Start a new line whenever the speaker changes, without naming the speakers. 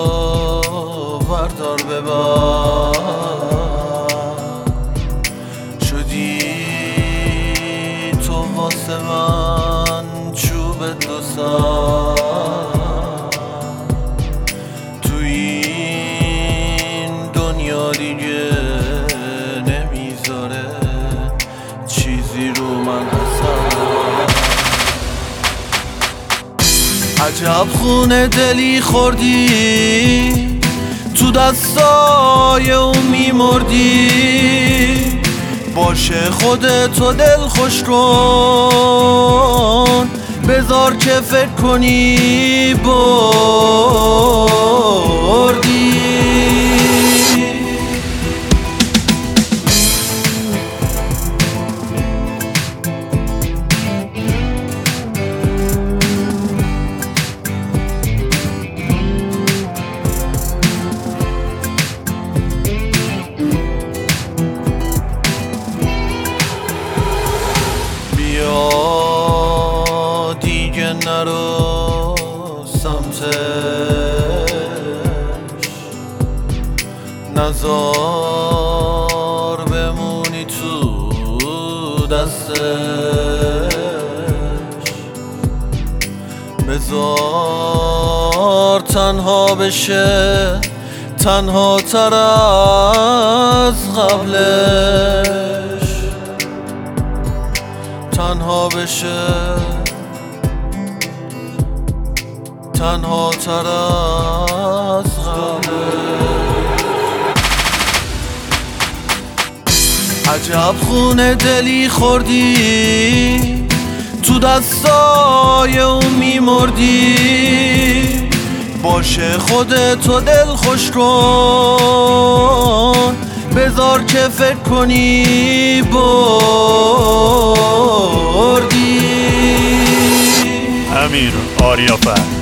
بردار ببر، شدی تو واسه من چوب دو سر، تو این دنیا دیگه نمیذاره چیزی رو من اثر. عجب خونه دلی خوردی، تو دستای اون میمردی، باشه خودتو دل خوش کن، بذار که فکر کنی بردی. دیگه نرو سمتش، نزار بمونی تو دستش، بذار تنها بشه تنها تر از قبلش، تنها بشه تنها تر از قبلش. عجب خونه دلی خوردی، تو دستای اون میمردی، باشه خودتو دل خوش کن، بذار که فکر کنی بردی.
امیر آریافر.